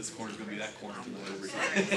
this corner is going to be that corner from the over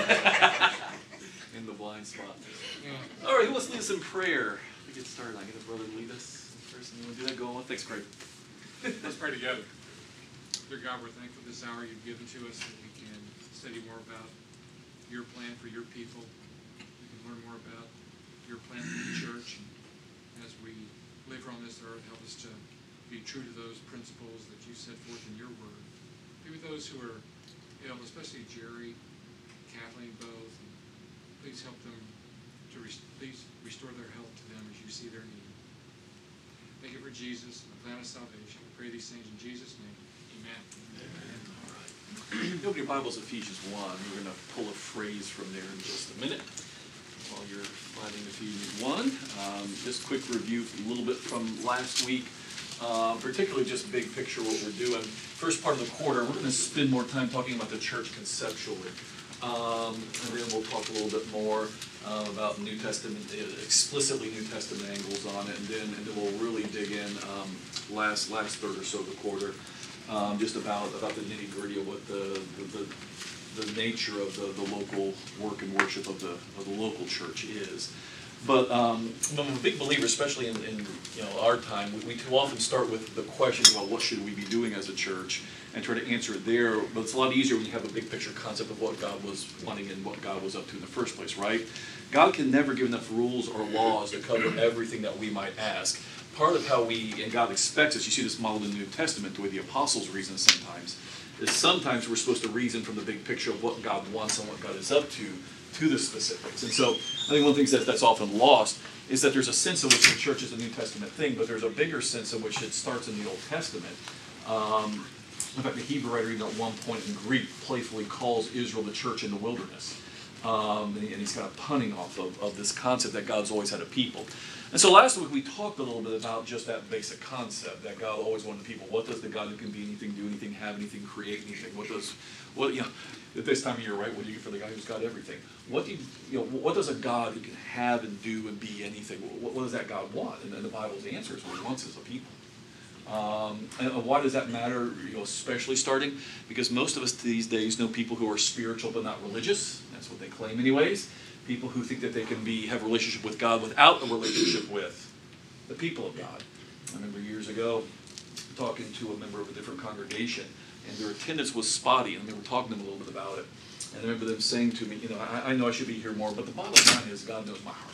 in the blind spot. Yeah. All right, who wants to lead us in prayer? We get started. I get a brother to lead us first. You want to do that? Go on. Thanks, Craig. Let's pray together. Dear God, we're thankful for this hour you've given to us that we can study more about your plan for your people. We can learn more about your plan for the church. And as we live on this earth, help us to be true to those principles that you set forth in your word. Be with those who are ill, especially Jerry, Kathleen, both. And please help them to please restore their health to them as you see their need. Thank you for Jesus and the plan of salvation. We pray these things in Jesus' name. Amen. Amen. All right. Open your Bibles, Ephesians 1. We're going to pull a phrase from there in just a minute. While you're finding Ephesians 1, just quick review a little bit from last week. Particularly just big picture what we're doing. First part of the quarter, we're going to spend more time talking about the church conceptually. And then we'll talk a little bit more about New Testament, explicitly New Testament angles on it. And then we'll really dig in last third or so of the quarter, just about the nitty-gritty of what the nature of the local work and worship of the local church is. But I'm a big believer, especially in our time, we too often start with the question about what should we be doing as a church and try to answer it there. But it's a lot easier when you have a big picture concept of what God was wanting and what God was up to in the first place, right? God can never give enough rules or laws to cover everything that we might ask. Part of how and God expects us, you see this modeled in the New Testament, the way the apostles reason sometimes, is sometimes we're supposed to reason from the big picture of what God wants and what God is up to the specifics. And so I think one of the things that's often lost is that there's a sense in which the church is a New Testament thing, but there's a bigger sense in which it starts in the Old Testament. In fact, the Hebrew writer even at one point in Greek playfully calls Israel the church in the wilderness. And he's kind of punning off of this concept that God's always had a people. And so last week we talked a little bit about just that basic concept that God always wanted people. What does the God who can be anything, do anything, have anything, create anything? At this time of year, right? What do you get for the guy who's got everything? What does a God who can have and do and be anything? What does that God want? And then the Bible's answer is what He wants is a people. And why does that matter? Especially starting because most of us these days know people who are spiritual but not religious. That's what they claim, anyways. People who think that they can have a relationship with God without a relationship with the people of God. I remember years ago talking to a member of a different congregation, and their attendance was spotty, and they were talking to them a little bit about it. And I remember them saying to me, I know I should be here more, but the bottom line is God knows my heart.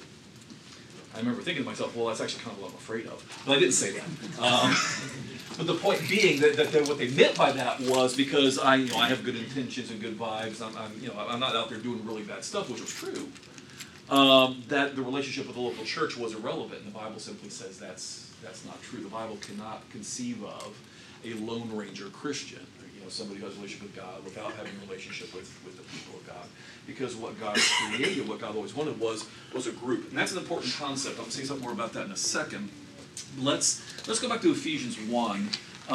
I remember thinking to myself, well, that's actually kind of what I'm afraid of. But I didn't say that. But the point being that what they meant by that was because I have good intentions and good vibes. I'm not out there doing really bad stuff, which was true. That the relationship with the local church was irrelevant. And the Bible simply says that's not true. The Bible cannot conceive of a Lone Ranger Christian, somebody who has a relationship with God without having a relationship with the people of God. Because what God created, what God always wanted was a group. And that's an important concept. I'm going to say something more about that in a second. Let's go back to Ephesians 1.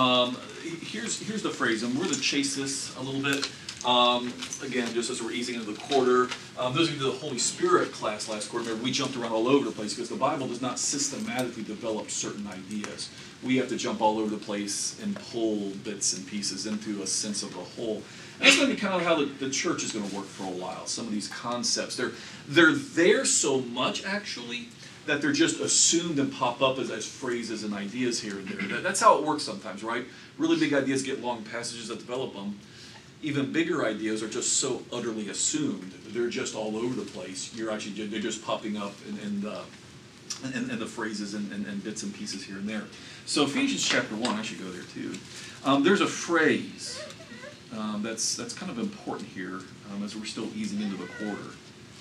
Here's the phrase, and we're going to chase this a little bit. Again, just as we're easing into the quarter. Those of you who did the Holy Spirit class last quarter, remember we jumped around all over the place because the Bible does not systematically develop certain ideas. We have to jump all over the place and pull bits and pieces into a sense of the whole. And that's going to be kind of how the church is going to work for a while. Some of these concepts, they're there so much, actually, that they're just assumed and pop up as phrases and ideas here and there. That's how it works sometimes, right? Really big ideas get long passages that develop them. Even bigger ideas are just so utterly assumed. They're just all over the place. They're just popping up in the phrases and bits and pieces here and there. So Ephesians chapter 1, I should go there too. There's a phrase that's kind of important here as we're still easing into the quarter.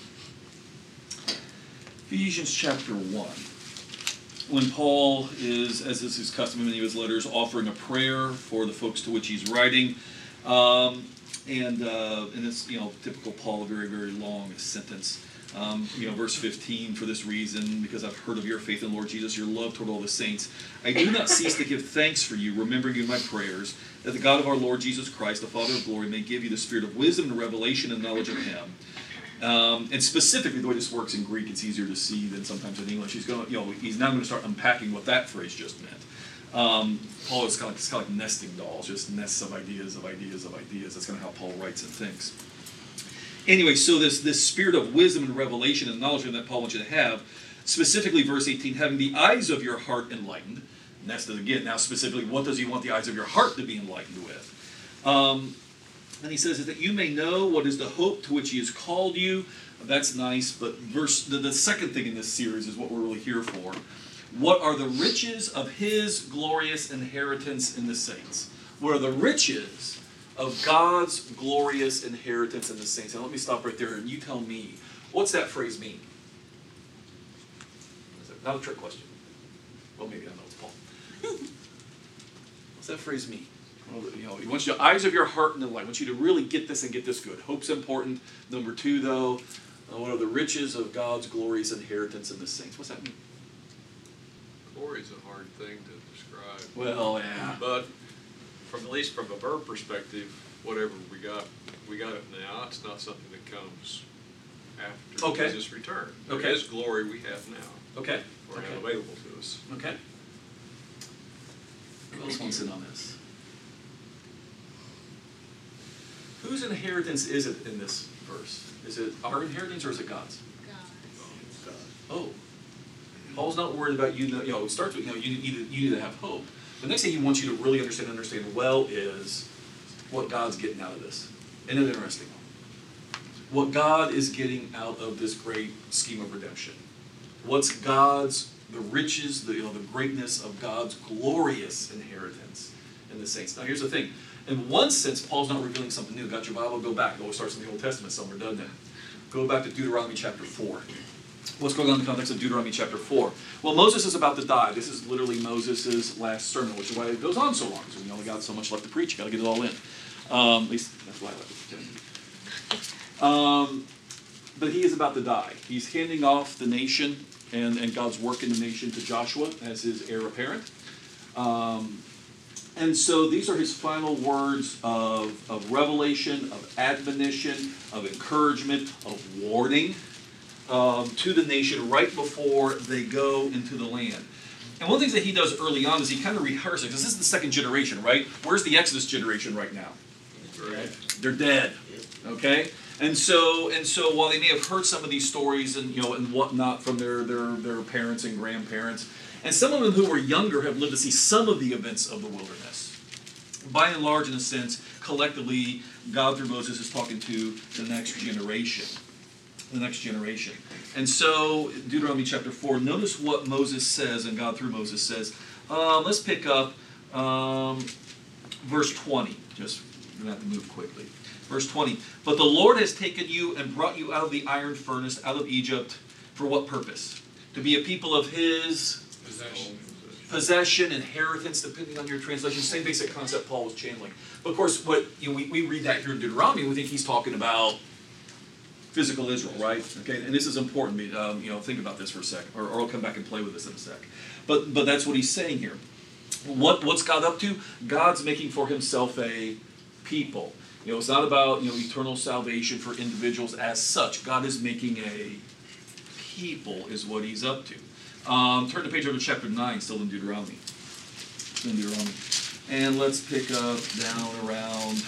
Ephesians chapter 1. When Paul is, as is his custom in many of his letters, offering a prayer for the folks to which he's writing, and it's typical Paul, a very, very long sentence. Verse 15, for this reason, because I've heard of your faith in the Lord Jesus, your love toward all the saints, I do not cease to give thanks for you, remembering you in my prayers, that the God of our Lord Jesus Christ, the Father of glory, may give you the spirit of wisdom and revelation and knowledge of Him. And specifically, the way this works in Greek, it's easier to see than sometimes in English. He's now going to start unpacking what that phrase just meant. Paul is kind of like nesting dolls, just nests of ideas of ideas of ideas. That's kind of how Paul writes and thinks. Anyway, so this spirit of wisdom and revelation and knowledge that Paul wants you to have, specifically verse 18, having the eyes of your heart enlightened. And that's it again. Now specifically, what does he want the eyes of your heart to be enlightened with? And he says is that you may know what is the hope to which he has called you. That's nice, but the second thing in this series is what we're really here for. What are the riches of his glorious inheritance in the saints? What are the riches of God's glorious inheritance in the saints? Now let me stop right there and you tell me, what's that phrase mean? Not a trick question. Well, maybe I know it's Paul. What's that phrase mean? Well, he wants you, eyes of your heart and the light. He wants you to really get this and get this good. Hope's important. Number two, though, what are the riches of God's glorious inheritance in the saints? What's that mean? Glory is a hard thing to describe. Well, yeah. But at least from a verb perspective, whatever we got it now. It's not something that comes after Jesus' return. Okay. His glory we have now. Okay. Or have available to us. Okay. Who else wants in on this? Whose inheritance is it in this verse? Is it our inheritance or is it God's? God. Oh. Paul's not worried about you. It starts with you need to have hope. The next thing he wants you to really understand well is what God's getting out of this. Isn't it interesting? What God is getting out of this great scheme of redemption. What's the riches, the greatness of God's glorious inheritance in the saints. Now here's the thing. In one sense, Paul's not revealing something new. Got your Bible? Go back. It always starts in the Old Testament somewhere, doesn't it? Go back to Deuteronomy chapter 4. What's going on in the context of Deuteronomy chapter 4? Well, Moses is about to die. This is literally Moses' last sermon, which is why it goes on so long. So we only got so much left to preach. You got to get it all in. At least that's why I like it. But he is about to die. He's handing off the nation and God's work in the nation to Joshua as his heir apparent. And so these are his final words of revelation, of admonition, of encouragement, of warning to the nation right before they go into the land. And one of the things that he does early on is he kind of rehearses, because this is the second generation, right? Where's the Exodus generation right now? Right. They're dead. Okay? And so while they may have heard some of these stories and and whatnot from their parents and grandparents, and some of them who were younger have lived to see some of the events of the wilderness. By and large, in a sense, collectively, God through Moses is talking to the next generation. The next generation. And so, Deuteronomy chapter 4, notice what Moses says, and God through Moses says. Let's pick up verse 20. Just, we're going to have to move quickly. Verse 20. But the Lord has taken you and brought you out of the iron furnace, out of Egypt, for what purpose? To be a people of his possession, inheritance, depending on your translation. Same basic concept Paul was channeling. But of course, what we read that here in Deuteronomy, we think he's talking about physical Israel, right? Okay, and this is important. Think about this for a second, or I'll come back and play with this in a sec. But that's what he's saying here. What's God up to? God's making for himself a people. It's not about eternal salvation for individuals as such. God is making a people, is what he's up to. Turn the page over to chapter 9, still in Deuteronomy. And let's pick up down around.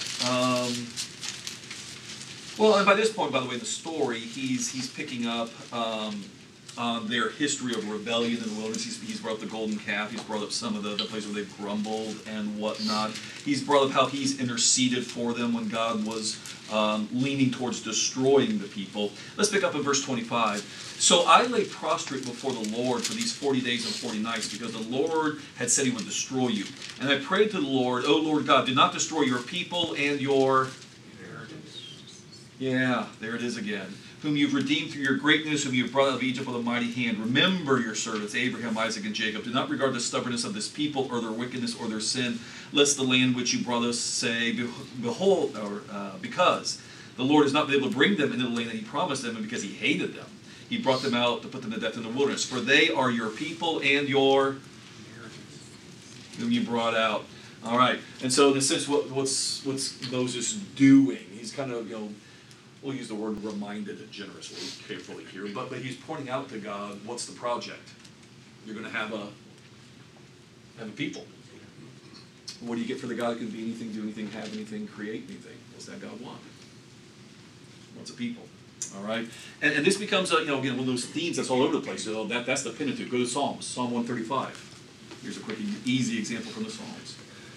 And by this point, by the way, in the story, he's picking up on their history of rebellion in the wilderness. He's brought up the golden calf. He's brought up some of the places where they've grumbled and whatnot. He's brought up how he's interceded for them when God was leaning towards destroying the people. Let's pick up in verse 25. So I lay prostrate before the Lord for these 40 days and 40 nights, because the Lord had said he would destroy you. And I prayed to the Lord, O Lord God, do not destroy your people and your inheritance. Yeah, there it is again. Whom you've redeemed through your greatness, whom you've brought out of Egypt with a mighty hand. Remember your servants, Abraham, Isaac, and Jacob. Do not regard the stubbornness of this people, or their wickedness, or their sin, lest the land which you brought us say, behold, or because the Lord has not been able to bring them into the land that he promised them, and because he hated them, he brought them out to put them to death in the wilderness. For they are your people and your whom you brought out. All right. And so in a sense, what's Moses doing? He's kind of, we'll use the word reminded generously, carefully here, but he's pointing out to God, what's the project? You're going to have Have a people. What do you get for the God who can be anything, do anything, have anything, create anything? What's that God want? What's a people? All right? And this becomes, again, one of those themes that's all over the place. So that's the Pentateuch. Go to Psalms, Psalm 135. Here's a quick, easy example from the Psalms.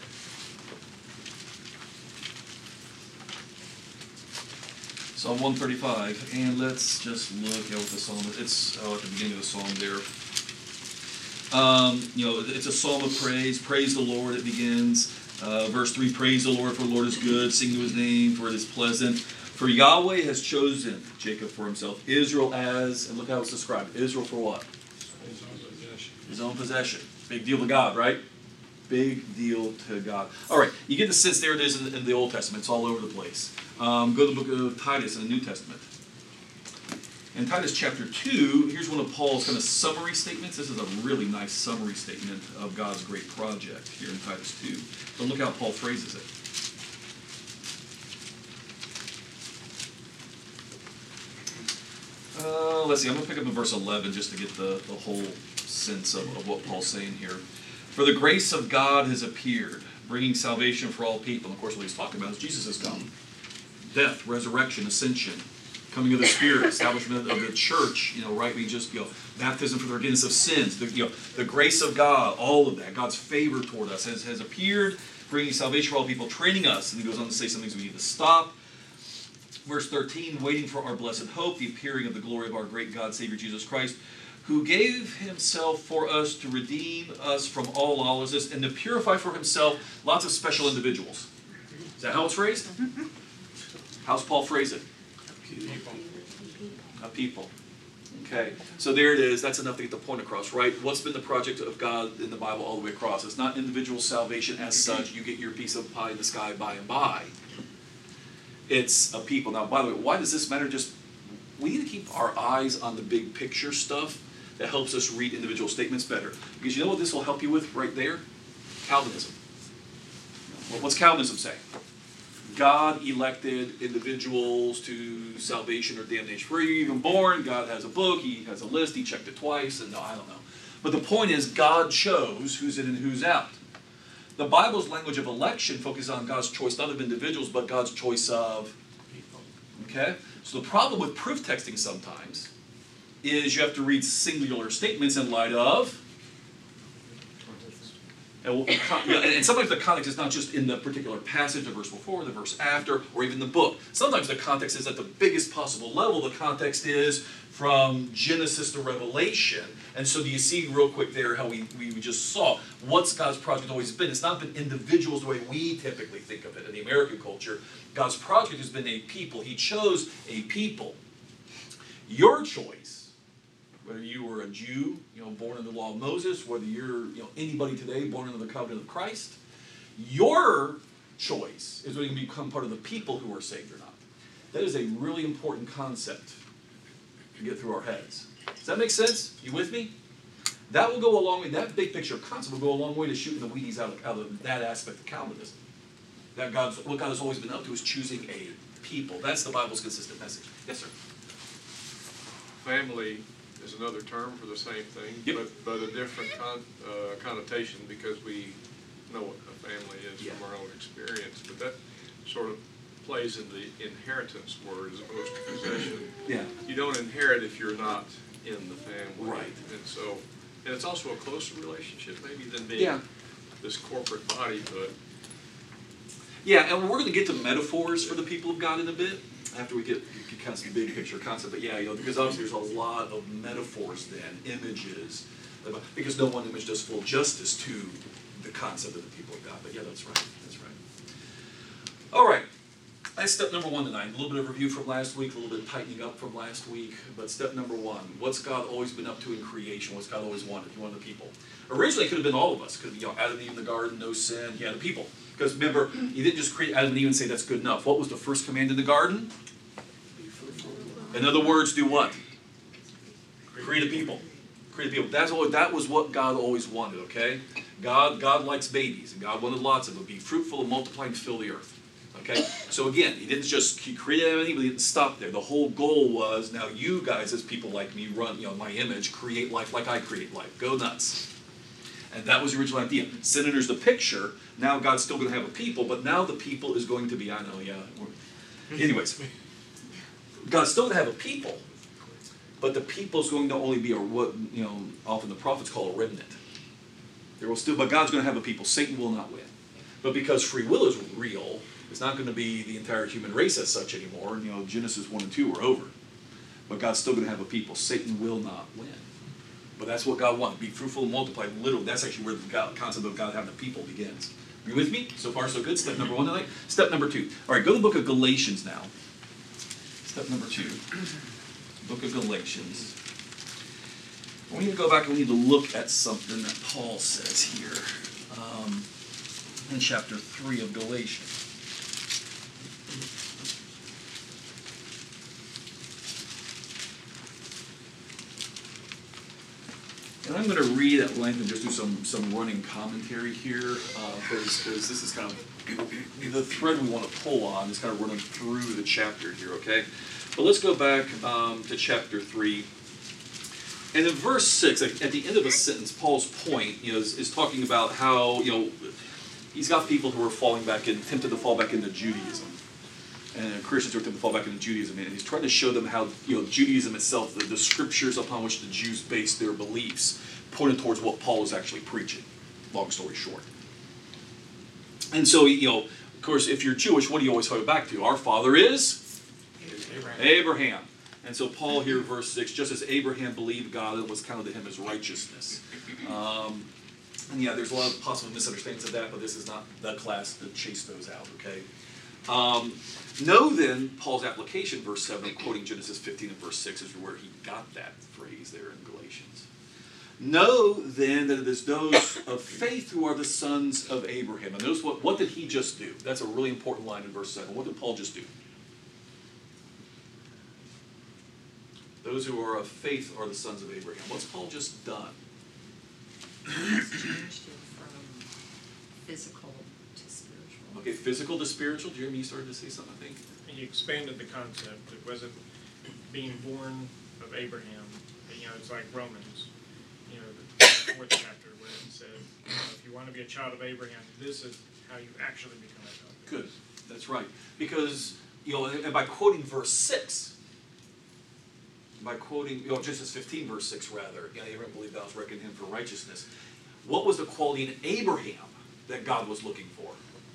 Psalm 135, and let's just look at what the psalm is. It's at the beginning of the psalm there. It's a psalm of praise. Praise the Lord, it begins. Verse 3, praise the Lord, for the Lord is good. Sing to his name, for it is pleasant. For Yahweh has chosen Jacob for himself, Israel as, and look how it's described, Israel for what? His own possession. His own possession. Big deal to God, right? Big deal to God. All right, you get the sense there it is in the Old Testament. It's all over the place. Go to the book of Titus in the New Testament. In Titus chapter 2, here's one of Paul's kind of summary statements. This is a really nice summary statement of God's great project here in Titus 2. But look how Paul phrases it. Let's see, I'm going to pick up in verse 11 just to get the whole sense of what Paul's saying here. For the grace of God has appeared, bringing salvation for all people. And of course, what he's talking about is Jesus has come. Death, resurrection, ascension, coming of the Spirit, establishment of the church, right? We just, baptism for the forgiveness of sins, the grace of God, all of that, God's favor toward us has appeared, bringing salvation for all people, training us. And he goes on to say some things we need to stop. Verse 13, waiting for our blessed hope, the appearing of the glory of our great God, Savior Jesus Christ, who gave himself for us to redeem us from all lawlessness and to purify for himself lots of special individuals. Is that how it's phrased? How's Paul phrase it? A people. Okay, so there it is. That's enough to get the point across, right? What's been the project of God in the Bible all the way across? It's not individual salvation as such. You get your piece of pie in the sky by and by. It's a people. Now, by the way, why does this matter? We need to keep our eyes on the big picture stuff that helps us read individual statements better. Because you know what this will help you with right there? Calvinism. What's Calvinism say? God elected individuals to salvation or damnation. Before you're even born, God has a book, he has a list, he checked it twice, and no, I don't know. But the point is, God chose who's in and who's out. The Bible's language of election focuses on God's choice not of individuals, but God's choice of people. Okay? So the problem with proof texting sometimes is you have to read singular statements in light of, and sometimes the context is not just in the particular passage, the verse before, the verse after, or even the book. Sometimes the context is at the biggest possible level. The context is from Genesis to Revelation. And so do you see real quick there how we just saw what's God's project always been? It's not been individuals the way we typically think of it in the American culture. God's project has been a people. He chose a people. Your choice, whether you were a Jew, born in the law of Moses, whether you're, anybody today born into the covenant of Christ, your choice is whether you can become part of the people who are saved or not. That is a really important concept to get through our heads. Does that make sense? You with me? That will go a long way. That big picture concept will go a long way to shooting the Wheaties out of that aspect of Calvinism. What God has always been up to is choosing a people. That's the Bible's consistent message. Yes, sir. Family is another term for the same thing, yep. but a different connotation because we know what a family is from our own experience. But that sort of plays in the inheritance word as opposed to possession. Yeah. You don't inherit if you're not in the family. Right. And it's also a closer relationship maybe than being this corporate body, but yeah, and we're going to get to metaphors for the people of God in a bit after we get kind of some big picture concept. But yeah, because obviously there's a lot of metaphors then, images, because no one image does full justice to the concept of the people of God. But yeah, that's right. That's right. All right. That's step number one tonight. A little bit of review from last week, a little bit of tightening up from last week. But step number one, what's God always been up to in creation? What's God always wanted? He wanted the people. Originally, it could have been all of us. It could have been Adam and Eve in the garden, no sin. He had the people. Because remember, he didn't just create Adam and Eve and say that's good enough. What was the first command in the garden? In other words, do what? Create a people. Create a people. That was what God always wanted, okay? God likes babies, and God wanted lots of them. Be fruitful and multiply and fill the earth. Okay? So again, he created Adam and Eve, but he didn't stop there. The whole goal was, now you guys, as people like me, run, my image, create life like I create life. Go nuts. And that was the original idea. Sin enters the picture. Now God's still going to have a people, but now the people is going to be, I know, yeah. Anyways, God's still going to have a people, but the people is going to only be what often the prophets call a remnant. There will still, but God's going to have a people. Satan will not win. But because free will is real, it's not going to be the entire human race as such anymore. Genesis 1 and 2 are over. But God's still going to have a people. Satan will not win. But that's what God wants. Be fruitful and multiply. Literally, that's actually where the concept of God having a people begins. Are you with me? So far, so good. Step number 1 tonight. Step number 2. All right, go to the book of Galatians now. Step number 2. Book of Galatians. We need to go back and we need to look at something that Paul says here in chapter 3 of Galatians. And I'm going to read at length and just do some running commentary here, because this is kind of the thread we want to pull on is kind of running through the chapter here, okay? But let's go back to chapter 3. And in verse 6, at the end of the sentence, Paul's point is talking about how he's got people who are tempted to fall back into Judaism. And Christians are tempted to fall back into Judaism, and he's trying to show them how Judaism itself, the scriptures upon which the Jews based their beliefs, pointed towards what Paul is actually preaching. Long story short. And so, of course, if you're Jewish, what do you always fall back to? Our father is Abraham. And so Paul here, verse 6, just as Abraham believed God, it was counted to him as righteousness. And yeah, there's a lot of possible misunderstandings of that, but this is not the class to chase those out, okay? Know then, Paul's application, verse 7, quoting Genesis 15 and verse 6, is where he got that phrase there in Galatians. Know then that it is those of faith who are the sons of Abraham. And notice what did he just do? That's a really important line in verse 7. What did Paul just do? Those who are of faith are the sons of Abraham. What's Paul just done? He's changed it from physical to spiritual. Okay, physical to spiritual. Jeremy, you started to say something, I think. He expanded the concept. It wasn't being born of Abraham. It's like Romans, the 4th chapter, where it said, if you want to be a child of Abraham, this is how you actually become a child of Abraham. Good. That's right. Because, and by quoting verse 6, by quoting, Genesis 15, verse 6, rather, Abraham believed God was reckoning him for righteousness. What was the quality in Abraham that God was looking for?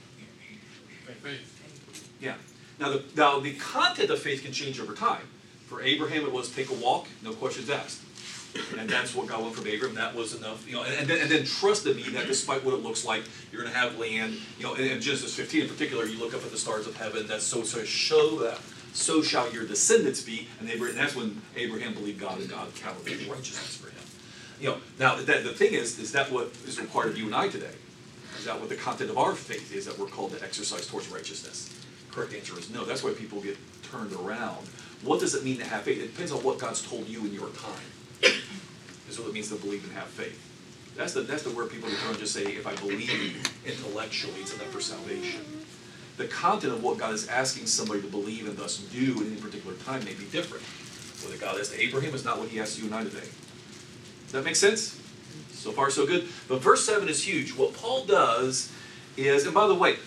Faith. Yeah. Now, the content of faith can change over time. For Abraham, it was take a walk, no questions asked. And that's what God wanted from Abraham. That was enough. And then trust in me that despite what it looks like, you're going to have land. In Genesis 15 in particular, you look up at the stars of heaven. That's so show that. So shall your descendants be. And that's when Abraham believed God, and God counted it righteousness for him. Now the thing is that what is required of you and I today? Is that what the content of our faith is, that we're called to exercise towards righteousness? Correct answer is no. That's why people get turned around. What does it mean to have faith? It depends on what God's told you in your time. Is what it means to believe and have faith. That's the word people return just say, if I believe intellectually, it's enough for salvation. The content of what God is asking somebody to believe and thus do at any particular time may be different. What God asked Abraham is not what he asks you and I today. Does that make sense? So far, so good. But verse 7 is huge. What Paul does is, and by the way,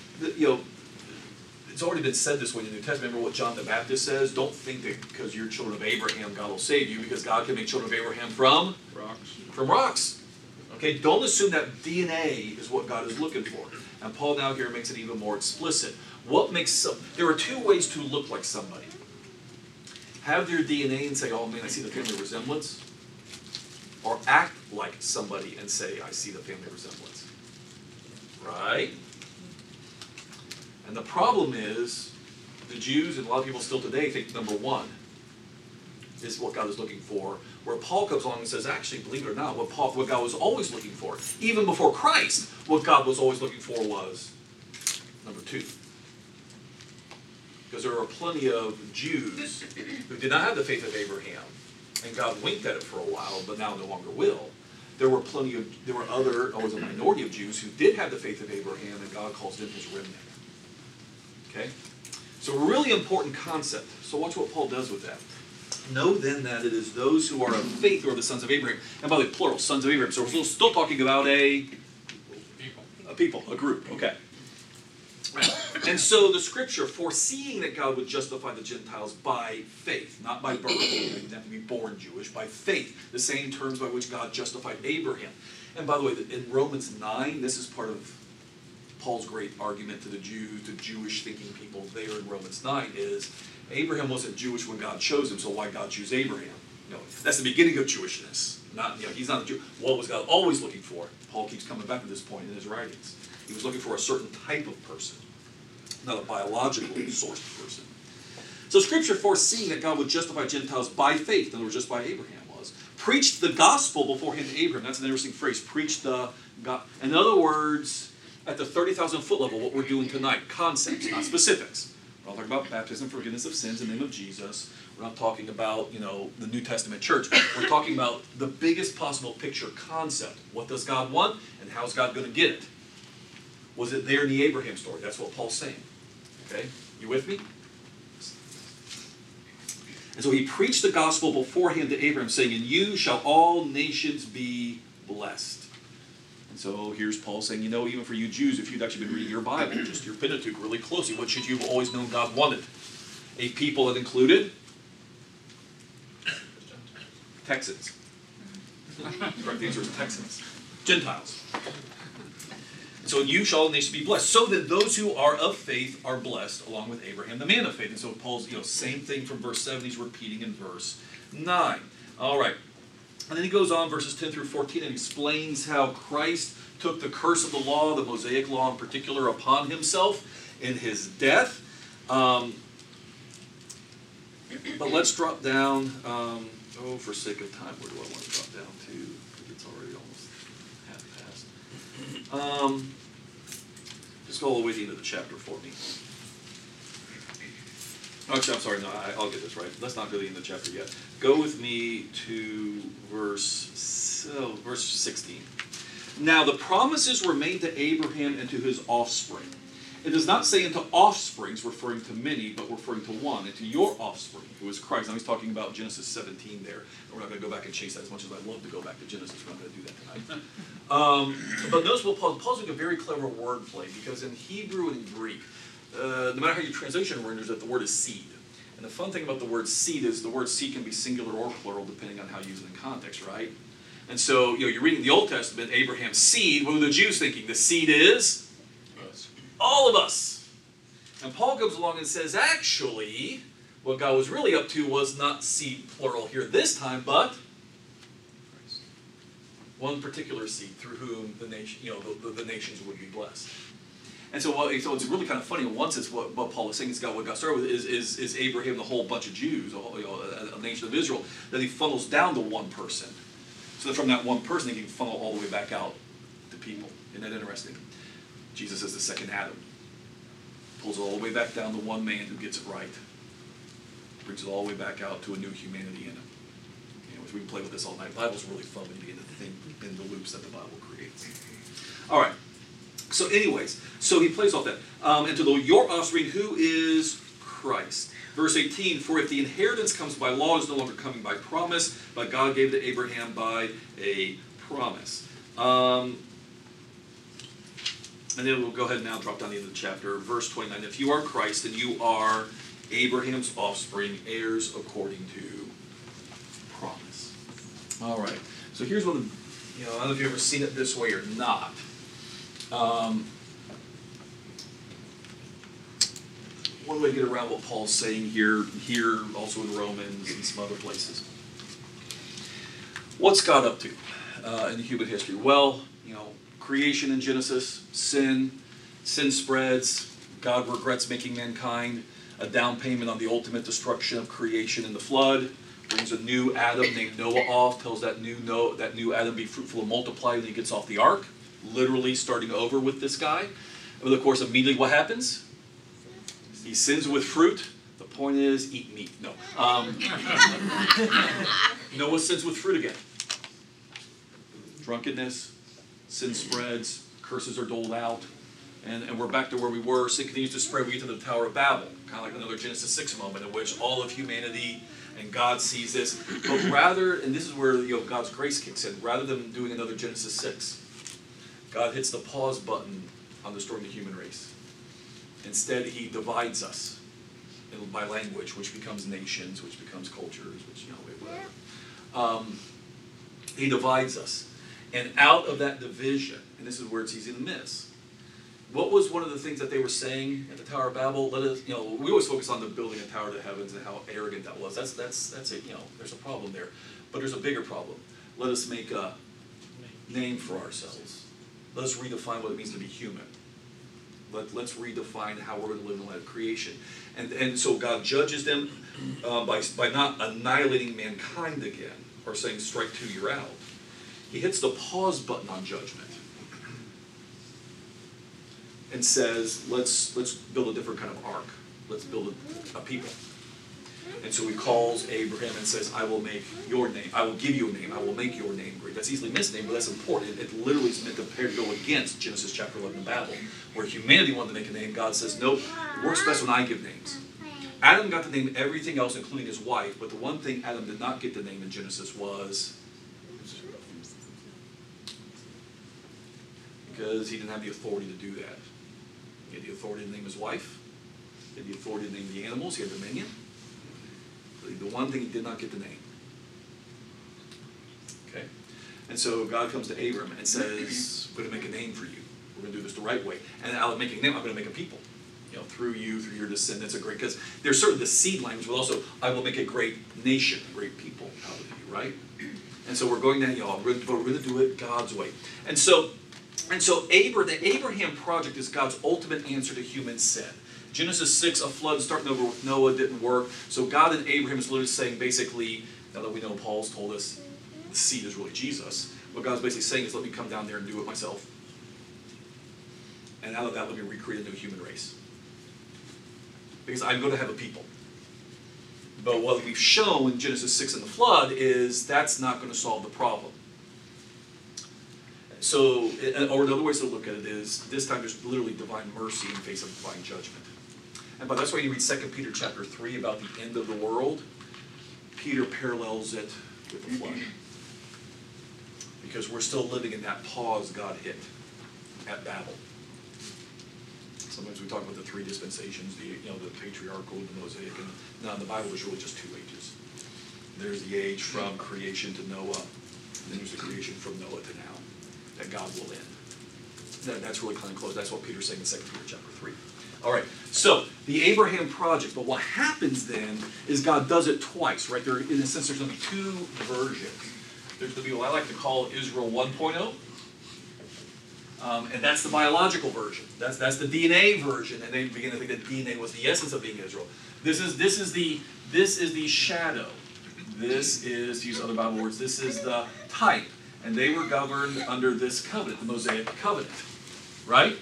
it's already been said this way in the New Testament. Remember what John the Baptist says? Don't think that because you're children of Abraham, God will save you, because God can make children of Abraham from Rocks. From rocks. Okay, don't assume that DNA is what God is looking for. And Paul now here makes it even more explicit. There are two ways to look like somebody. Have their DNA and say, oh man, I see the family resemblance. Or act like somebody and say, I see the family resemblance. Right? And the problem is, the Jews and a lot of people still today think number one is what God is looking for. Where Paul comes along and says, actually, believe it or not, what God was always looking for, even before Christ, what God was always looking for was number two. Because there are plenty of Jews who did not have the faith of Abraham, and God winked at it for a while, but now no longer will. There were a minority of Jews who did have the faith of Abraham, and God calls them his remnant. Okay? So a really important concept. So watch what Paul does with that. Know then that it is those who are of faith who are the sons of Abraham. And by the way, plural, sons of Abraham. So we're still talking about a people, a group, okay. And so the scripture, foreseeing that God would justify the Gentiles by faith, not by birth, they didn't have to be born Jewish, by faith, the same terms by which God justified Abraham. And by the way, in Romans 9, this is part of Paul's great argument to the Jews, to Jewish thinking people there in Romans 9, is Abraham wasn't Jewish when God chose him, so why God choose Abraham? No, that's the beginning of Jewishness. Not, he's not a Jew. What was God always looking for? Paul keeps coming back to this point in his writings. He was looking for a certain type of person, not a biologically sourced person. So Scripture, foreseeing that God would justify Gentiles by faith, in other words, just by Abraham was, preached the gospel beforehand to Abraham. That's an interesting phrase, preached the gospel. In other words, at the 30,000 foot level, what we're doing tonight, concepts, not specifics. We're not talking about baptism, forgiveness of sins in the name of Jesus. We're not talking about, the New Testament church. We're talking about the biggest possible picture concept. What does God want, and how's God going to get it? Was it there in the Abraham story? That's what Paul's saying. Okay? You with me? And so he preached the gospel beforehand to Abraham, saying, "In you shall all nations be blessed." And so here's Paul saying, even for you Jews, if you've actually been reading your Bible, just your Pentateuch really closely, what should you have always known God wanted? A people that included Texans. Correct answer is Texans. Gentiles. So you shall all nations be blessed, so that those who are of faith are blessed, along with Abraham, the man of faith. And so Paul's, same thing from verse 7, he's repeating in verse 9. All right. And then he goes on, verses 10 through 14, and explains how Christ took the curse of the law, the Mosaic law in particular, upon himself in his death. But let's drop down, for sake of time, where do I want to drop down to? It's already almost half past. Just go all the way to the end of the chapter for me. Actually, I'm sorry, no, I'll get this right. Let's not go to the end of the chapter yet. Go with me to verse 16. Now the promises were made to Abraham and to his offspring. It does not say into offsprings, referring to many, but referring to one, and to your offspring, who is Christ. Now he's talking about Genesis 17 there. And we're not going to go back and chase that as much as I'd love to go back to Genesis. We're not going to do that tonight. But notice what Paul's doing a very clever wordplay, because in Hebrew and in Greek, no matter how your translation renders it, the word is seed. And the fun thing about the word seed is the word seed can be singular or plural depending on how you use it in context, right? And so, you're reading the Old Testament, Abraham's seed. What are the Jews thinking? The seed is? Us. All of us. And Paul comes along and says, actually, what God was really up to was not seed plural here this time, but one particular seed through whom the nation, the nations would be blessed. And so it's really kind of funny. In one sense, what Paul is saying is what God started with is Abraham, the whole bunch of Jews, a nation of Israel. Then he funnels down to one person. So that from that one person, he can funnel all the way back out to people. Isn't that interesting? Jesus is the second Adam. Pulls it all the way back down to one man who gets it right. Brings it all the way back out to a new humanity in him. We can play with this all night. The Bible's really fun when you get to think in the loops that the Bible creates. All right. So anyways, so he plays off that. And to your offspring, who is Christ. Verse 18, for if the inheritance comes by law, it is no longer coming by promise, but God gave it to Abraham by a promise. And then we'll go ahead and now drop down to the end of the chapter. Verse 29, if you are Christ, then you are Abraham's offspring, heirs according to promise. All right. So here's one of the, I don't know if you've ever seen it this way or not. One way to get around what Paul's saying here also in Romans and some other places. What's God up to in human history? Well, creation in Genesis, sin spreads, God regrets making mankind, a down payment on the ultimate destruction of creation in the flood, brings a new Adam named Noah off, tells that new Adam be fruitful and multiply when he gets off the ark, literally starting over with this guy. And of course, immediately what happens? He sins with fruit. The point is, eat meat. No. Noah sins with fruit again. Drunkenness, sin spreads, curses are doled out. And we're back to where we were. Sin continues to spread. We get to the Tower of Babel, kind of like another Genesis 6 moment in which all of humanity and God sees this. But rather, and this is where God's grace kicks in, rather than doing another Genesis 6, God hits the pause button on destroying the human race. Instead, he divides us by language, which becomes nations, which becomes cultures, which, whatever. He divides us. And out of that division, and this is where it's easy to miss, what was one of the things that they were saying at the Tower of Babel? Let us, we always focus on the building a tower to the heavens and how arrogant that was. That's it. There's a problem there, but there's a bigger problem. Let us make a name for ourselves. Let us redefine what it means to be human. Let's redefine how we're going to live in the light of creation. And so God judges them by not annihilating mankind again or saying strike two, you're out. He hits the pause button on judgment and says, let's build a different kind of ark. Let's build a people. And so he calls Abraham and says, I will make your name. I will give you a name. I will make your name great. That's easily misnamed, but that's important. It literally is meant to go against Genesis chapter 11 in Babel, where humanity wanted to make a name. God says, nope, it works best when I give names. Adam got to name everything else, including his wife, but the one thing Adam did not get to name in Genesis was because he didn't have the authority to do that. He had the authority to name his wife. He had the authority to name the animals. He had dominion. The one thing he did not get to name. Okay? And so God comes to Abram and says, I'm going to make a name for you. We're going to do this the right way. And out of making a name, I'm going to make a people. Through you, through your descendants, because there's certainly the seed language, but also, I will make a great nation, a great people out of you, right? And so we're going to, we're going to do it God's way. And so the Abraham project is God's ultimate answer to human sin. Genesis 6, a flood starting over with Noah didn't work. So God and Abraham is literally saying, basically, now that we know Paul's told us the seed is really Jesus, what God's basically saying is, let me come down there and do it myself. And out of that, let me recreate a new human race. Because I'm going to have a people. But what we've shown in Genesis 6 and the flood is that's not going to solve the problem. So, or another way to look at it is, this time there's literally divine mercy in the face of divine judgment. And but that's why you read 2 Peter chapter 3 about the end of the world. Peter parallels it with the flood. Because we're still living in that pause God hit at Babel. Sometimes we talk about the three dispensations, the patriarchal, the Mosaic, and now in the Bible there's really just two ages. There's the age from creation to Noah, and then there's the creation from Noah to now, that God will end. That's really kind of close. That's what Peter's saying in 2 Peter chapter 3. All right, so the Abraham project, but what happens then is God does it twice, right? There, in a sense, there's going to be two versions. There's going to be what I like to call Israel 1.0. And that's the biological version. That's the DNA version, and they begin to think that DNA was the essence of being Israel. This is the shadow. This is, to use other Bible words, this is the type. And they were governed under this covenant, the Mosaic covenant. Right?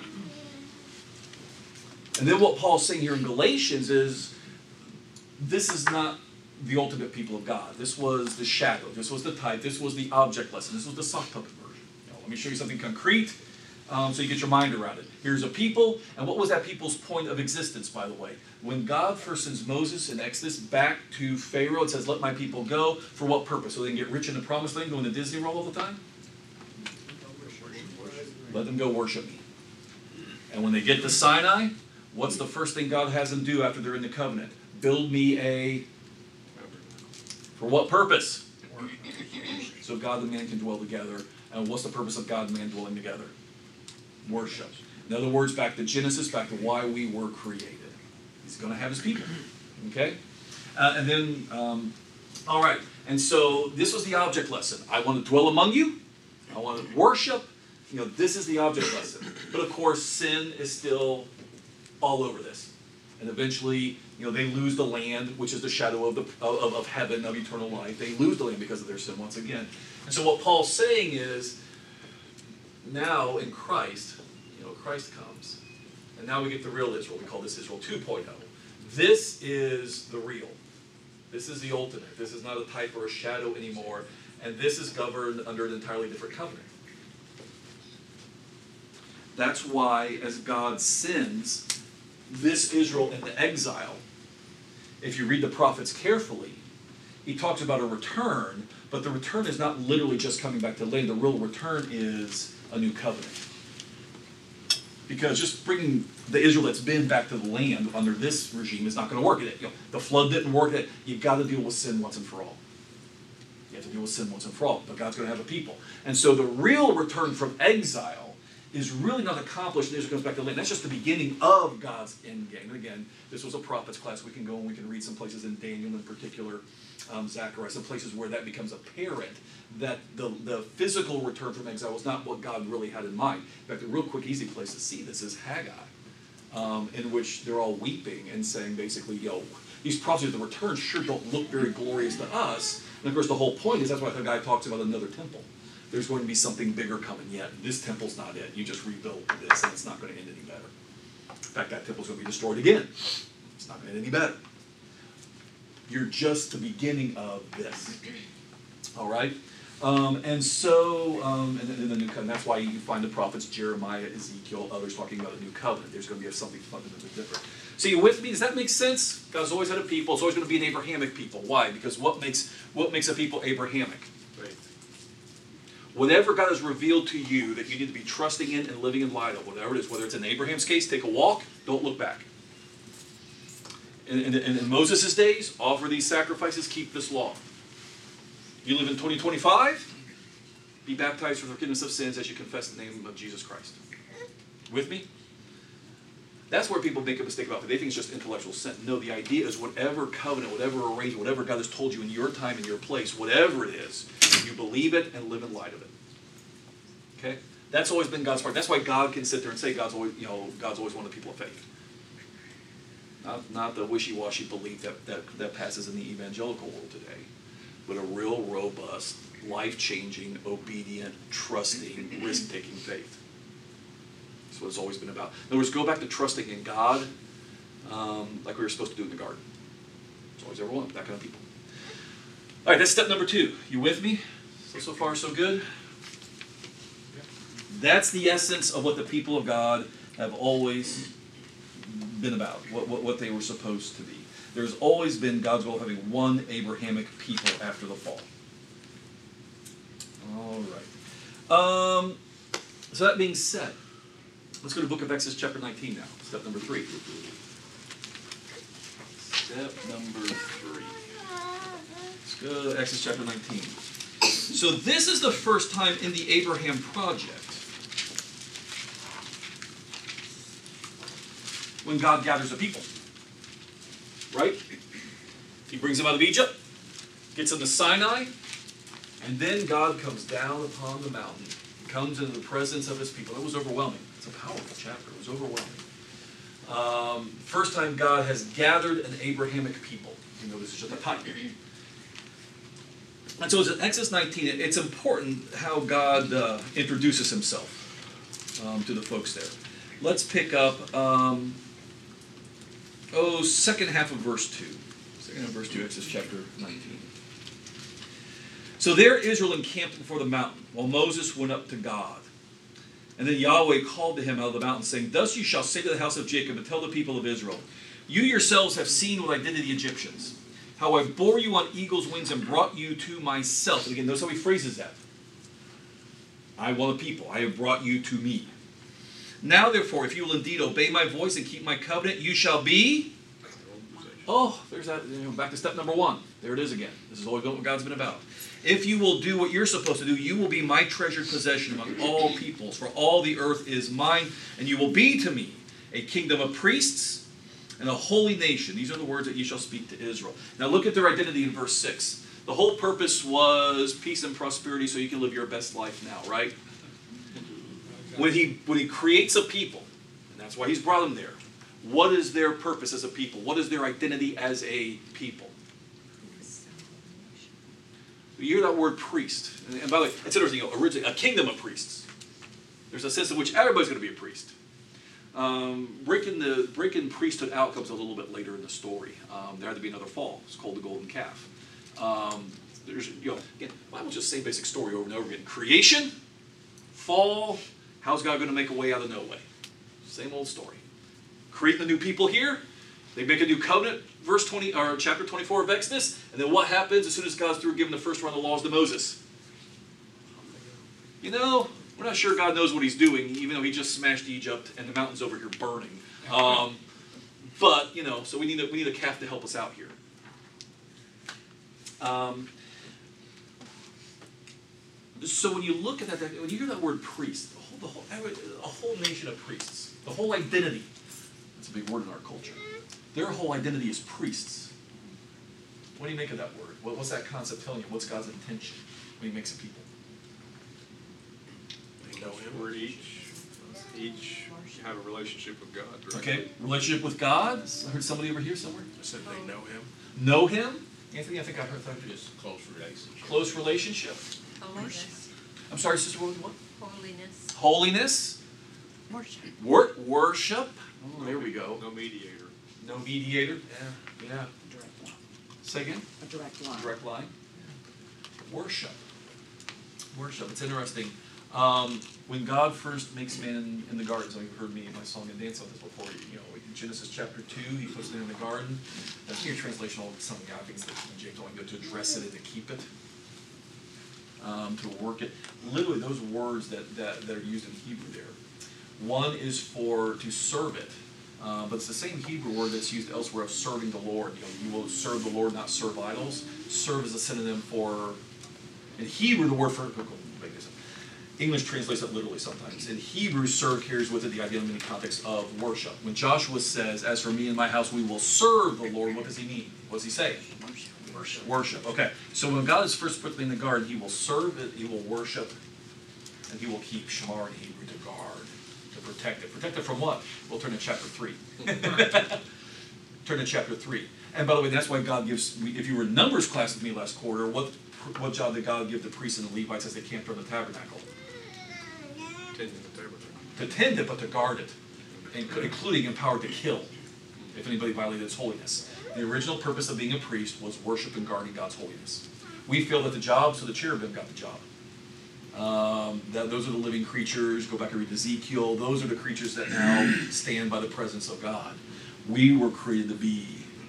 And then what Paul's saying here in Galatians is, this is not the ultimate people of God. This was the shadow. This was the type. This was the object lesson. This was the sock puppet version. Let me show you something concrete. So you get your mind around it. Here's a people, and what was that people's point of existence, by the way? When God first sends Moses in Exodus back to Pharaoh, it says, let my people go. For what purpose? So they can get rich in the promised land, going to Disney World all the time? Let them go worship me. And when they get to Sinai, what's the first thing God has them do after they're in the covenant? Build me a... For what purpose? So God and man can dwell together. And what's the purpose of God and man dwelling together? Worship. In other words, back to Genesis, back to why we were created. He's going to have his people. Okay? And then, all right. And so this was the object lesson. I want to dwell among you. I want to worship. This is the object lesson. But of course, sin is still all over this. And eventually, they lose the land, which is the shadow of heaven, of eternal life. They lose the land because of their sin once again. And so what Paul's saying is, now in Christ, Christ comes. And now we get the real Israel. We call this Israel 2.0. This is the real. This is the ultimate. This is not a type or a shadow anymore. And this is governed under an entirely different covenant. That's why, as God sends this Israel into exile, if you read the prophets carefully, he talks about a return, but the return is not literally just coming back to the land. The real return is a new covenant. Because just bringing the Israel that's been back to the land under this regime is not going to work. The flood didn't work. You've got to deal with sin once and for all. You have to deal with sin once and for all. But God's going to have a people. And so the real return from exile is really not accomplished, and Israel comes back to the land. That's just the beginning of God's end game. And again, this was a prophets class. We can go and we can read some places in Daniel in particular, Zechariah, some places where that becomes apparent that the physical return from exile was not what God really had in mind. In fact, a real quick, easy place to see this is Haggai, in which they're all weeping and saying basically, these prophecies of the return sure don't look very glorious to us. And of course, the whole point is that's why Haggai talks about another temple. There's going to be something bigger coming yet. This temple's not it. You just rebuild this, and it's not going to end any better. In fact, that temple's going to be destroyed again. It's not going to end any better. You're just the beginning of this. All right? And then the new covenant. That's why you find the prophets, Jeremiah, Ezekiel, others talking about a new covenant. There's going to be something fundamentally different. So you with me? Does that make sense? God's always had a people. It's always going to be an Abrahamic people. Why? Because what makes a people Abrahamic? Faith. Whatever God has revealed to you that you need to be trusting in and living in light of, whatever it is, whether it's in Abraham's case, take a walk, don't look back. In Moses' days, offer these sacrifices, keep this law. You live in 2025, be baptized for the forgiveness of sins as you confess the name of Jesus Christ. With me? That's where people make a mistake about it. They think it's just intellectual sin. No, the idea is whatever covenant, whatever arrangement, whatever God has told you in your time, in your place, whatever it is, you believe it and live in light of it. Okay? That's always been God's part. That's why God can sit there and say God's always wanted people of faith. Not the wishy-washy belief that passes in the evangelical world today, but a real robust, life-changing, obedient, trusting, risk-taking faith. That's what it's always been about. In other words, go back to trusting in God like we were supposed to do in the garden. It's always ever wanted, that kind of people. All right, that's step number 2. You with me? So far, so good? That's the essence of what the people of God have always been about, what they were supposed to be. There's always been God's goal of having one Abrahamic people after the fall. All right. So that being said, let's go to the book of Exodus chapter 19 now. Step number 3. Step number 3. Let's go to Exodus chapter 19. So this is the first time in the Abraham project when God gathers a people. Right? He brings them out of Egypt, gets them to Sinai, and then God comes down upon the mountain, comes into the presence of his people. It was overwhelming. It's a powerful chapter. It was overwhelming. First time God has gathered an Abrahamic people. You know, this is just a type. And so it's in Exodus 19, it's important how God introduces himself to the folks there. Let's pick up, second half of verse 2. Second half of verse 2, Exodus chapter 19. So there Israel encamped before the mountain, while Moses went up to God. And then Yahweh called to him out of the mountain, saying, Thus you shall say to the house of Jacob, and tell the people of Israel, You yourselves have seen what I did to the Egyptians, how I bore you on eagle's wings and brought you to myself. And again, notice how he phrases that. I want a people. I have brought you to me. Now, therefore, if you will indeed obey my voice and keep my covenant, you shall be... Oh, there's that. Back to step number 1. There it is again. This is always what God's been about. If you will do what you're supposed to do, you will be my treasured possession among all peoples, for all the earth is mine, and you will be to me a kingdom of priests and a holy nation. These are the words that you shall speak to Israel. Now look at their identity in verse 6. The whole purpose was peace and prosperity so you can live your best life now, right? When he creates a people, and that's why he's brought them there, what is their purpose as a people? What is their identity as a people? You hear that word priest. And by the way, it's interesting, originally a kingdom of priests. There's a sense in which everybody's going to be a priest. Breaking priesthood out comes a little bit later in the story. There had to be another fall. It's called the golden calf. Again, the Bible's just the same basic story over and over again. Creation, fall, How's God going to make a way out of no way? Same old story. Create the new people here. They make a new covenant, verse 20 or chapter 24 of Exodus, and then what happens as soon as God's through giving the first round of laws to Moses? You know, we're not sure God knows what he's doing, even though he just smashed Egypt and the mountains over here burning. But, you know, so we need a calf to help us out here. So when you look at that, when you hear that word priest, a whole nation of priests, the whole identity, that's a big word in our culture. Their whole identity is priests. What do you make of that word? What's that concept telling you? What's God's intention when he makes a people? They know him. We're each have a relationship with God. Right? Okay, relationship with God. I heard somebody over here somewhere. I said they know him. Know him? Anthony, I think I heard that. Just close relationship. Close relationship. Holiness. I'm sorry, Sister, what? Holiness. Holiness. Worship. Worship. Oh, there we go. No mediator. No mediator. Yeah. Direct line. Say again? A direct line. Direct line. Worship. Worship. It's interesting. When God first makes man in the garden, some of you heard me in my song and dance on this before. You know, in Genesis chapter 2, he puts man in the garden. That's your translation of some gappings that Jake don't go to address it and to keep it. To work it. Literally, those words that are used in Hebrew there. One is for to serve it, but it's the same Hebrew word that's used elsewhere of serving the Lord. You know, you will serve the Lord, not serve idols. Serve is a synonym for, in Hebrew, the word for, English translates it literally sometimes. In Hebrew, serve carries with it the idea in many contexts of worship. When Joshua says, as for me and my house, we will serve the Lord, what does he mean? What does he say? Worship. Worship. Okay. So when God is first put in the garden, he will serve it, he will worship, and he will keep Shamar in Hebrew to guard, to protect it. Protect it from what? We'll turn to chapter 3. Turn to chapter 3. And by the way, that's why God gives, if you were in Numbers class with me last quarter, what job did God give the priests and the Levites as they camped around the tabernacle? Tending the tabernacle. To tend it, but to guard it, including empowered to kill if anybody violated its holiness. The original purpose of being a priest was worship and guarding God's holiness. We feel that the job, so the cherubim got the job. Those are the living creatures. Go back and read Ezekiel. Those are the creatures that now stand by the presence of God. We were created to be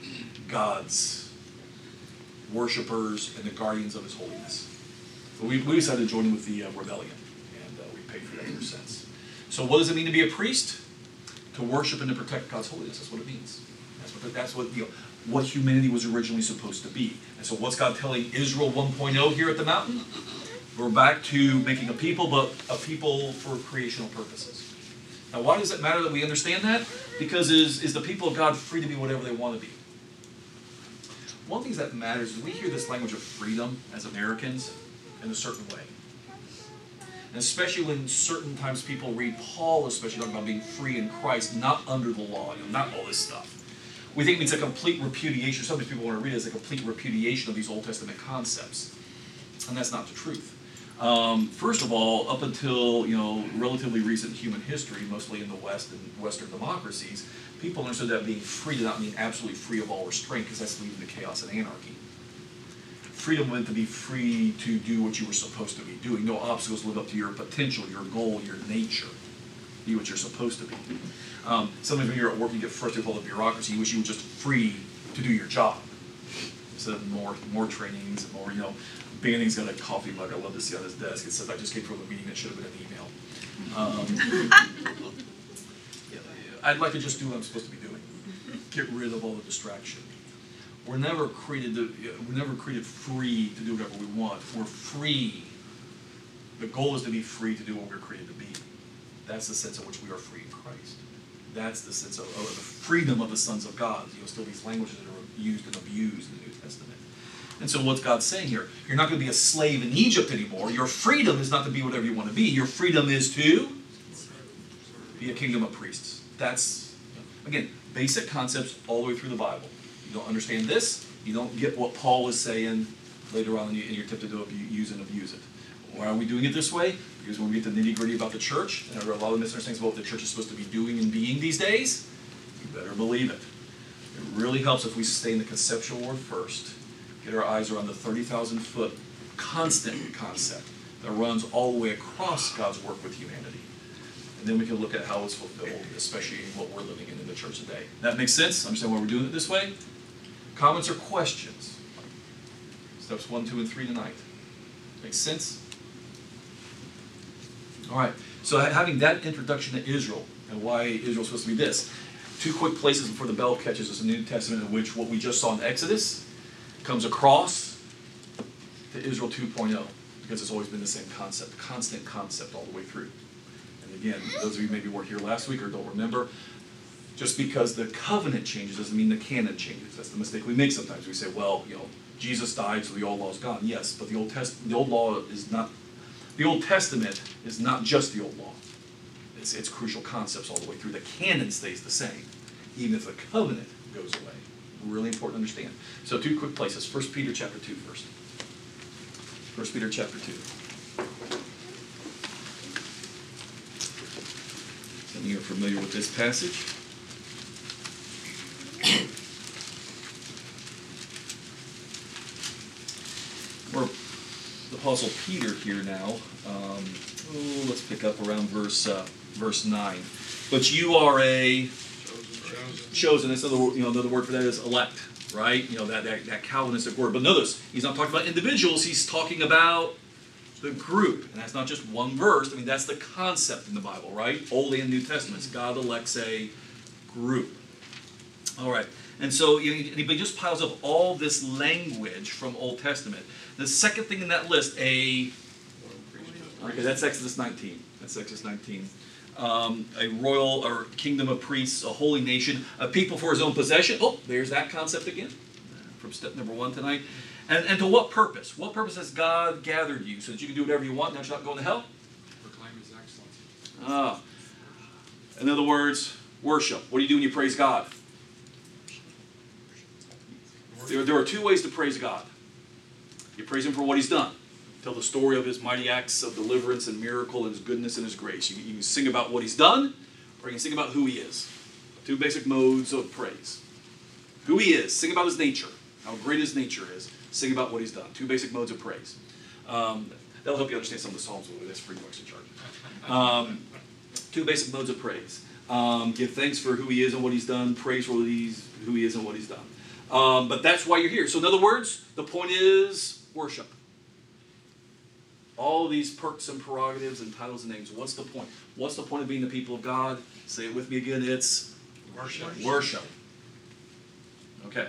God's worshipers and the guardians of his holiness. So we decided to join in with the rebellion, and we paid for that ever since. So what does it mean to be a priest? To worship and to protect God's holiness. That's what it means. That's what what humanity was originally supposed to be. And so what's God telling Israel 1.0 here at the mountain? We're back to making a people, but a people for creational purposes. Now why does it matter that we understand that? Because is the people of God free to be whatever they want to be? One of the things that matters is we hear this language of freedom as Americans in a certain way. And especially when certain times people read Paul, especially talking about being free in Christ, not under the law, not all this stuff. We think it means a complete repudiation. Sometimes people want to read it as a complete repudiation of these Old Testament concepts. And that's not the truth. First of all, up until relatively recent human history, mostly in the West and Western democracies, people understood that being free did not mean absolutely free of all restraint, because that's leading to chaos and anarchy. Freedom meant to be free to do what you were supposed to be doing. No obstacles, live up to your potential, your goal, your nature. Be what you're supposed to be. Sometimes when you're at work, you get frustrated with all the bureaucracy. You wish you were just free to do your job. Instead of more trainings and more, Banning's got a coffee mug I love to see on his desk. It says, I just came from a meeting that should have been an email. I'd like to just do what I'm supposed to be doing. Get rid of all the distraction. We're never created free to do whatever we want. We're free. The goal is to be free to do what we're created to be. That's the sense in which we are free in Christ. That's the sense of the freedom of the sons of God. Still these languages that are used and abused in the New Testament. And so what's God saying here? You're not going to be a slave in Egypt anymore. Your freedom is not to be whatever you want to be. Your freedom is to be a kingdom of priests. That's, again, basic concepts all the way through the Bible. You don't understand this, you don't get what Paul is saying later on, and you're tempted to use and abuse it. Why are we doing it this way? Because when we get the nitty-gritty about the church, and there are a lot of misunderstandings about what the church is supposed to be doing and being these days, you better believe it. It really helps if we stay in the conceptual word first, get our eyes around the 30,000-foot constant concept that runs all the way across God's work with humanity. and then we can look at how it's fulfilled, especially in what we're living in the church today. That makes sense? Understand why we're doing it this way? Comments or questions? Steps 1, 2, and 3 tonight. Makes sense? All right. So having that introduction to Israel and why Israel's supposed to be this. 2 quick places before the bell catches us in the New Testament in which what we just saw in Exodus comes across to Israel 2.0, because it's always been the same concept, constant concept all the way through. And again, those of you maybe weren't here last week or don't remember, just because the covenant changes doesn't mean the canon changes. That's the mistake we make sometimes. We say, well, Jesus died, so the old law is gone. Yes, but the Old Testament is not just the old law. It's crucial concepts all the way through. The canon stays the same, even if the covenant goes away. Really important to understand. So 2 quick places. 1 Peter chapter 2 first. 1 Peter chapter 2. Some of you are familiar with this passage. We're the Apostle Peter here now. Let's pick up around verse 9. But you are a chosen. That's another word for that is elect, right? That Calvinistic word. But notice, he's not talking about individuals. He's talking about the group. And that's not just one verse. I mean, that's the concept in the Bible, right? Old and New Testaments. God elects a group. All right. And so he just piles up all this language from Old Testament. The second thing in that list, okay, that's Exodus 19. That's Exodus 19. A royal or kingdom of priests, a holy nation, a people for his own possession. Oh, there's that concept again from step number 1 tonight. And to what purpose? What purpose has God gathered you? So that you can do whatever you want, now you're not going to hell? Proclaim his excellence. In other words, worship. What do you do when you praise God? There are 2 ways to praise God. You praise him for what he's done. Tell the story of his mighty acts of deliverance and miracle and his goodness and his grace. You can sing about what he's done, or you can sing about who he is. 2 basic modes of praise. Who he is. Sing about his nature. How great his nature is. Sing about what he's done. 2 basic modes of praise. That'll help you understand some of the Psalms a little bit. That's pretty much in charge. 2 basic modes of praise. Give thanks for who he is and what he's done. Praise for who he is and what he's done. But that's why you're here. So in other words, the point is worship. All of these perks and prerogatives and titles and names. What's the point? What's the point of being the people of God? Say it with me again. It's worship. Worship. Okay.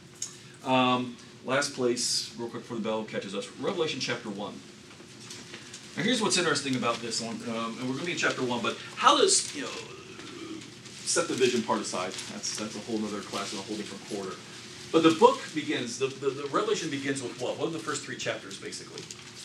Last place, real quick before the bell catches us. Revelation chapter 1. Now here's what's interesting about this one. And we're going to be in chapter 1. But how does, set the vision part aside. That's a whole other class and a whole different quarter. But the book begins, the Revelation begins with what? What are the first 3 chapters, basically?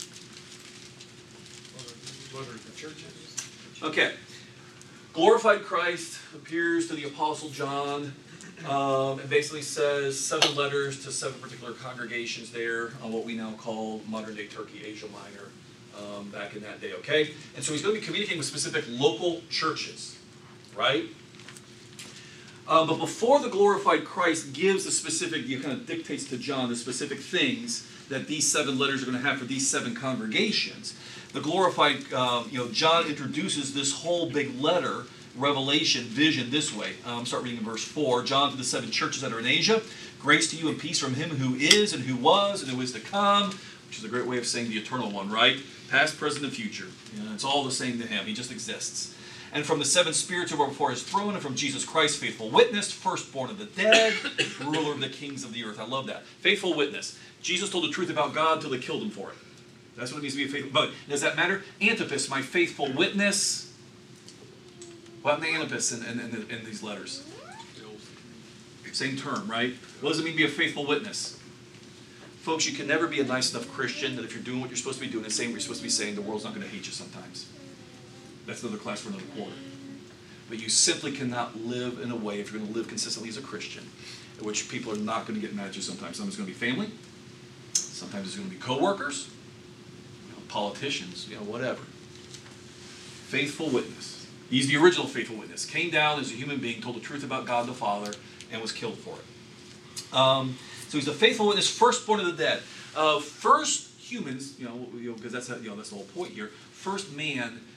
Okay. Glorified Christ appears to the Apostle John and basically says 7 letters to 7 particular congregations there on what we now call modern-day Turkey, Asia Minor, back in that day, okay? And so he's going to be communicating with specific local churches, right? But before the glorified Christ gives the specific, kind of dictates to John the specific things that these 7 letters are going to have for these 7 congregations, the glorified, John introduces this whole big letter, revelation, vision this way. Start reading in verse 4. John to the 7 churches that are in Asia. Grace to you and peace from him who is and who was and who is to come, which is a great way of saying the eternal one, right? Past, present, and future. It's all the same to him. He just exists. And from the 7 spirits who are before his throne, and from Jesus Christ, faithful witness, firstborn of the dead, ruler of the kings of the earth. I love that. Faithful witness. Jesus told the truth about God till they killed him for it. That's what it means to be a faithful. But does that matter? Antipas, my faithful witness. What happened to Antipas in these letters? Same term, right? What does it mean to be a faithful witness? Folks, you can never be a nice enough Christian that if you're doing what you're supposed to be doing and saying what you're supposed to be saying, the world's not going to hate you sometimes. That's another class for another quarter. But you simply cannot live in a way, if you're going to live consistently as a Christian, in which people are not going to get mad at you sometimes. Sometimes it's going to be family. Sometimes it's going to be co-workers, politicians, whatever. Faithful witness. He's the original faithful witness. Came down as a human being, told the truth about God the Father, and was killed for it. So he's a faithful witness, firstborn of the dead. First humans, because that's the whole point here. First man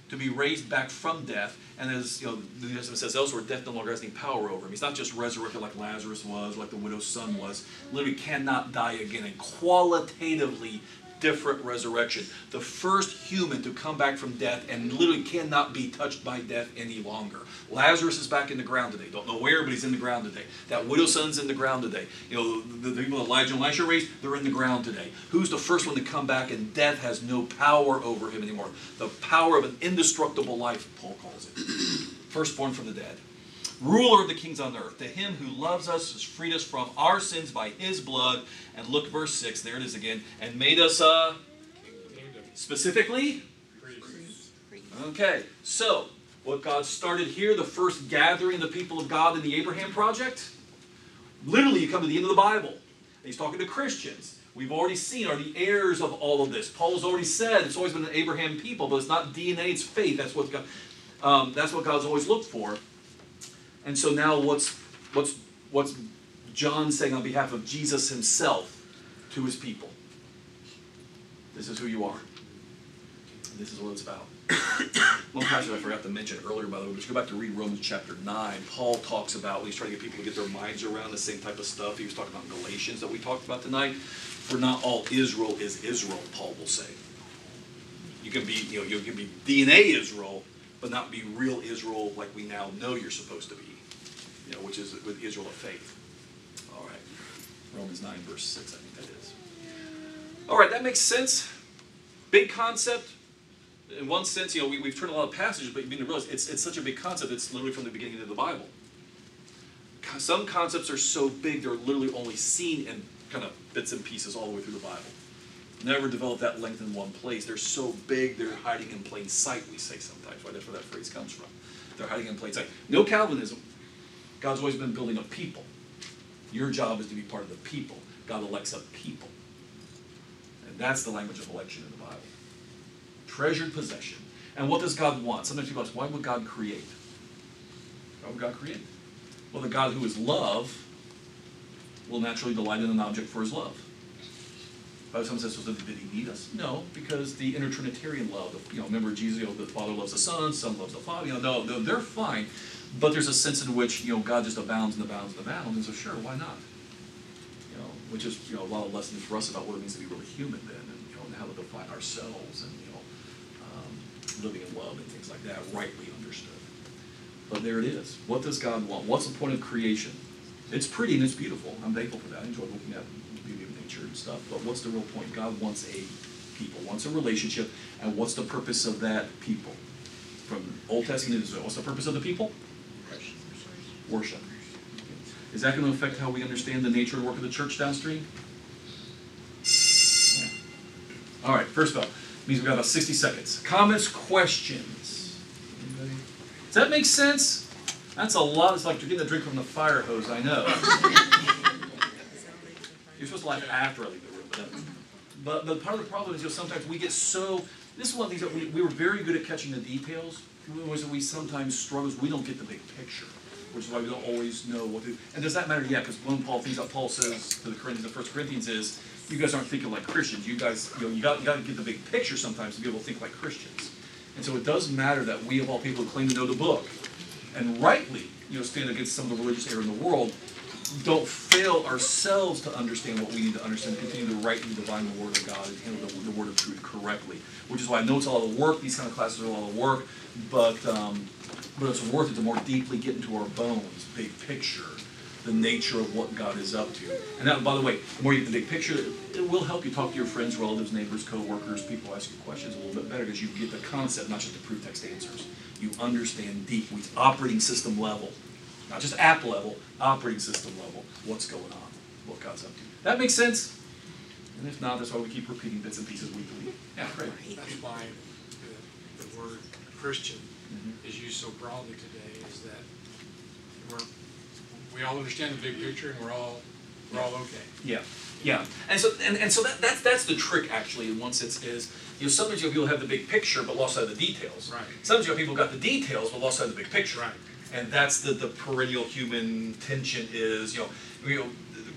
to be raised back from death. And as the New Testament says elsewhere, death no longer has any power over him. He's not just resurrected like Lazarus was, like the widow's son was. Literally cannot die again. A qualitatively different resurrection. The first human to come back from death and literally cannot be touched by death any longer. Lazarus is back in the ground today. Don't know where, but he's in the ground today. That widow's son's in the ground today. The people Elijah and Elisha raised, they're in the ground today. Who's the first one to come back and death has no power over him anymore? The power of an indestructible life, Paul calls it. Firstborn from the dead. Ruler of the kings on earth. To him who loves us, has freed us from our sins by his blood. And look, verse 6, there it is again. And made us, specifically? Okay, so, what God started here, the first gathering of the people of God in the Abraham Project, literally you come to the end of the Bible. And he's talking to Christians. We've already seen are the heirs of all of this. Paul's already said it's always been an Abraham people, but it's not DNA, it's faith. That's what God's always looked for. And so now what's John saying on behalf of Jesus himself to his people? This is who you are. This is what it's about. One passage I forgot to mention earlier, by the way, but you go back to read Romans chapter 9. Paul talks about when he's trying to get people to get their minds around the same type of stuff he was talking about in Galatians that we talked about tonight. For not all Israel is Israel, Paul will say. You can be, you can be DNA Israel, but not be real Israel like we now know you're supposed to be, which is with Israel of faith. All right, Romans 9 verse 6, I think that is. All right, that makes sense. Big concept. In one sense, we've turned a lot of passages, but you need to realize it's such a big concept. It's literally from the beginning of the Bible. Some concepts are so big they're literally only seen in kind of bits and pieces all the way through the Bible. Never develop that length in one place. They're so big, they're hiding in plain sight, we say sometimes. Right? That's where that phrase comes from. They're hiding in plain sight. No Calvinism. God's always been building a people. Your job is to be part of the people. God elects a people. And that's the language of election in the Bible. Treasured possession. And what does God want? Sometimes people ask, why would God create? Why would God create? Well, the God who is love will naturally delight in an object for his love. By some sense, did he need us? No, because the intertrinitarian love, remember Jesus, the Father loves the Son loves the Father, no, they're fine. But there's a sense in which, God just abounds and abounds and abounds, and so sure, why not? Which is, a lot of lessons for us about what it means to be really human then, and how to define ourselves, and, living in love and things like that, rightly understood. But there it is. What does God want? What's the point of creation? It's pretty and it's beautiful. I'm thankful for that. I enjoy looking at the beauty of nature and stuff. But what's the real point? God wants a people, wants a relationship, and what's the purpose of that people? From Old Testament to Israel, what's the purpose of the people? Worship. Is that going to affect how we understand the nature and work of the church downstream? Yeah. All right, first of all, means we've got about 60 seconds. Comments, questions? Anybody? Does that make sense? That's a lot. It's like you're getting a drink from the fire hose, I know. You're supposed to laugh after I leave the room. But part of the problem is sometimes we get so... This is one of the things that we were very good at catching the details. Was that we sometimes struggle, we don't get the big picture, which is why we don't always know what to do. And does that matter? Yeah, because one of the things that Paul says to the Corinthians in 1 Corinthians is, you guys aren't thinking like Christians. You guys, you got to get the big picture sometimes to be able to think like Christians. And so it does matter that we, of all people who claim to know the book, and rightly, stand against some of the religious error in the world, don't fail ourselves to understand what we need to understand, and continue to rightly divine the Word of God and handle the Word of truth correctly. Which is why I know it's a lot of work. These kind of classes are a lot of work, but it's worth it to more deeply get into our bones, big picture, the nature of what God is up to. And that, by the way, the more you get the big picture, it will help you talk to your friends, relatives, neighbors, co-workers, people ask you questions a little bit better because you get the concept, not just the proof text answers. You understand deeply, operating system level, not just app level, operating system level, what's going on, what God's up to. That makes sense? And if not, that's why we keep repeating bits and pieces weekly. Yeah, great. That's why the word Christian is used so broadly today, is that we all understand the big picture and we're all okay. Yeah, yeah. And so that's the trick actually in one sense is, sometimes people have the big picture but lost sight of the details. Right. Sometimes people got the details but lost sight of the big picture. Right. And that's the perennial human tension is,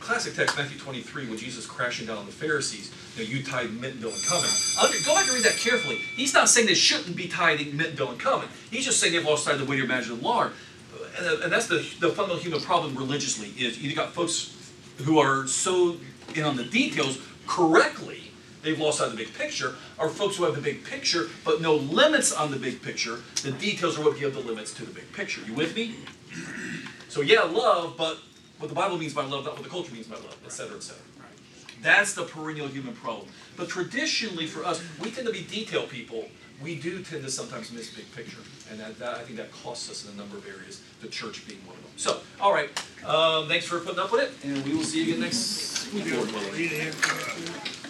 classic text, Matthew 23, when Jesus is crashing down on the Pharisees, you tithe mint, bill, and cumin. Go back and read that carefully. He's not saying they shouldn't be tithing mint, bill, and cumin. He's just saying they've lost sight of the weightier matter of the law. And that's the fundamental human problem religiously, is you got folks who are so in on the details correctly, they've lost sight of the big picture, or folks who have the big picture but no limits on the big picture. The details are what give the limits to the big picture. You with me? So yeah, love, but what the Bible means by love, not what the culture means by love, et cetera, et cetera. That's the perennial human problem. But traditionally for us, we tend to be detail people. We do tend to sometimes miss big picture. And I think that costs us in a number of areas, the church being one of them. So, all right, thanks for putting up with it, and we will see you again next week.